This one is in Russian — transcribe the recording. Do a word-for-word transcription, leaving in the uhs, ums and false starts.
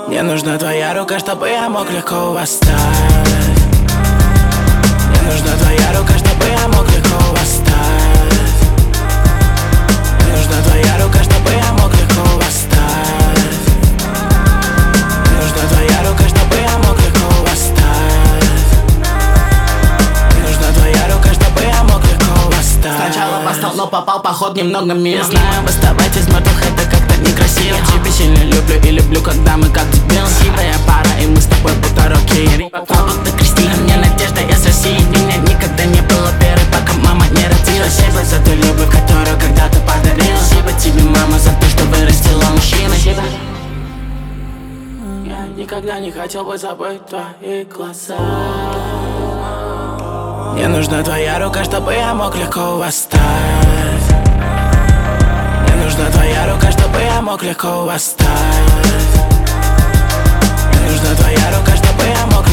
Мне нужна твоя рука, чтобы я мог легко восстать. Мне нужна твоя рука, чтобы я мог легко восстать. Мне нужна твоя рука, чтобы я мог легко восстать. Мне нужна твоя рука, чтобы я мог легко восстать. Мне нужна твоя рука, чтобы я мог легко восстать. Сначала восстал, но попал поход немного мимо. Знаю, восставать из мертвых это как-то некрасиво. Тебя сильно люблю и люблю, когда мы как дебилы. Сивая пара, и мы с тобой будто Рокки и Рико. Будто Кристина, мне надежда, я с России. Меня никогда не было первой, пока мама не родила. Спасибо за ту любовь, которую когда-то подарила. Спасибо тебе, мама, за то, что вырастила мужчину. Спасибо. Я никогда не хотел бы забыть твои глаза. Мне нужна твоя рука, чтобы я мог легко восстать. Мне нужна твоя рука, чтобы я мог легко восстать. Мне нужна твоя рука, чтобы я мог